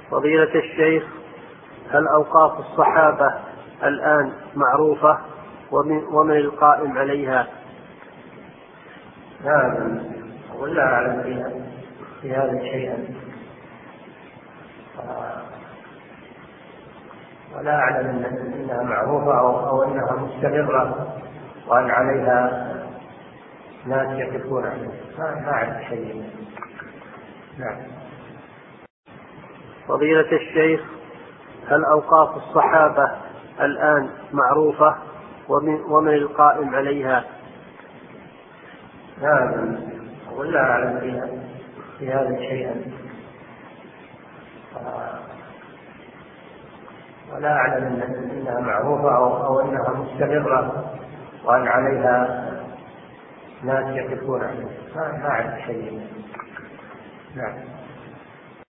فضيلة الشيخ، هل أوقاف الصحابة الآن معروفة ومن القائم عليها؟ نعم، ولا أعلم في هذا شيئا، ولا أعلم أنها معروفة أو أنها مستمرة وأن عليها ناس يقفون عليها، ما أعرف شيئا. نعم. فضيلة الشيخ، هل أوقاف الصحابة الآن معروفة ومن القائم عليها؟ نعم، ولا أعلم في هذا شيئا، ولا أعلم أنها معروفة أو أنها مستمرة وأن عليها ناس يقفون عليها، ما أعرف شيئا. نعم.